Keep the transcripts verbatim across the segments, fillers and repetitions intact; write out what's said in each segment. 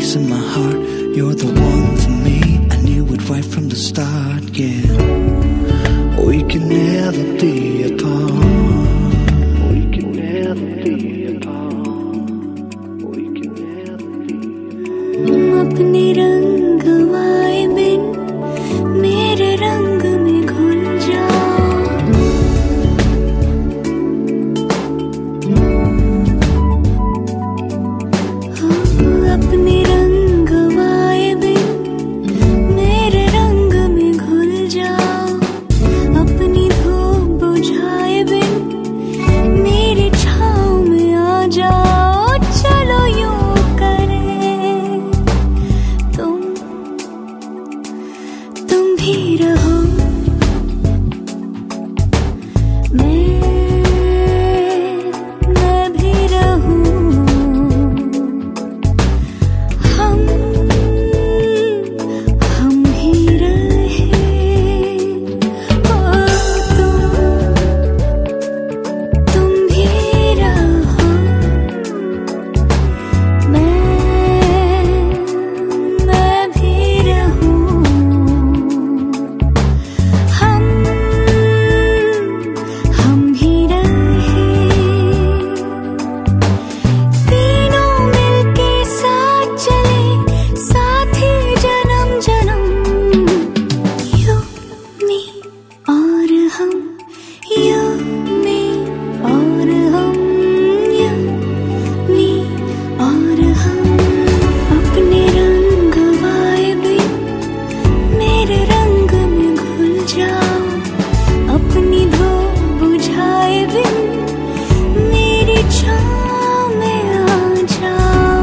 place in my heart. You're the one for me. I knew it right from the start, yeah. We can never be apart. We can never be apart. We can never be apart. अपने रंग वाए बिन मेरे रंग में घुल जाओ. अपने रंग वाए बिन मेरे रंग में घुल जाओ. अपनी धूप बुझाए बिन मेरी छाँव में आ जाओ. चलो यूं करें तुम तुम भी रहो. मैं मैं भी रहूं. हम हम ही रहे. ओ तुम तुम भी रहो. मैं मैं भी रहूं. हम हम ही रहे. तीनों मिलके साथ चले साथी जन्म जन्म. यू मी और हम. यू मी और हम. यू मी और हम. अपने रंग वाए बिन मेरे रंग में घुल जाओ. अपनी धूप बुझाए बिन मेरी छाँव में आ जाओ.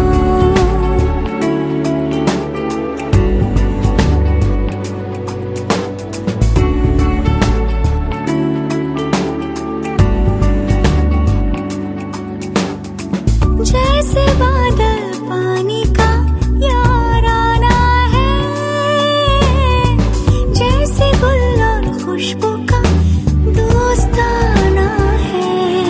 जैसे बादल पानी का याराना है. जैसे गुल और खुशबू का दोस्ताना है.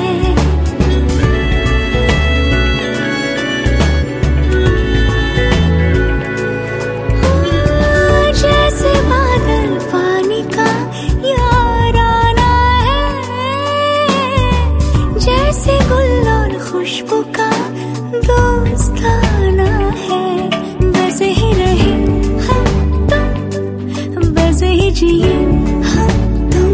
जैसे बादल पानी का याराना है. जैसे गुल और खुशबू का दोस्ताना है. वैसे ही रहे हम तुम. वैसे ही जिए हम तुम.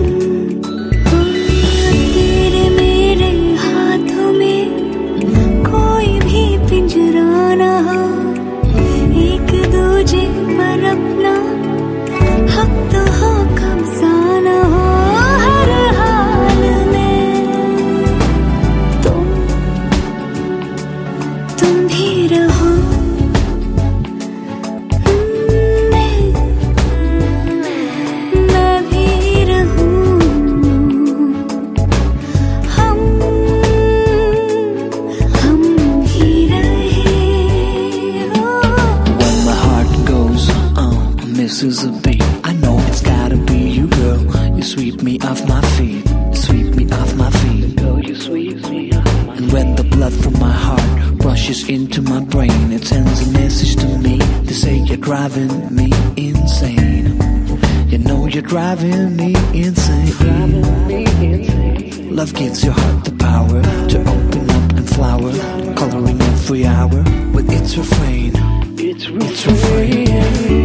तेरे मेरे हाथों में कोई भी पिंजरा ना हो. एक दूजे पर अपना हक तो हो कब्जा ना हो. हर हाल में तुम तुम भी रहो. मैं मैं भी रहूं. हम हम ही रहे. When my heart goes on, misses a beat. I know it's gotta be you, girl. You sweep me off my feet. You sweep me off my feet. Girl, you sweep me off my feet. And when the blood from my heart rushes into my brain, it sends a message to me to say you're driving me insane. You know you're driving me insane. Love gives your heart the power to open up and flower, coloring every hour with its refrain. Its refrain.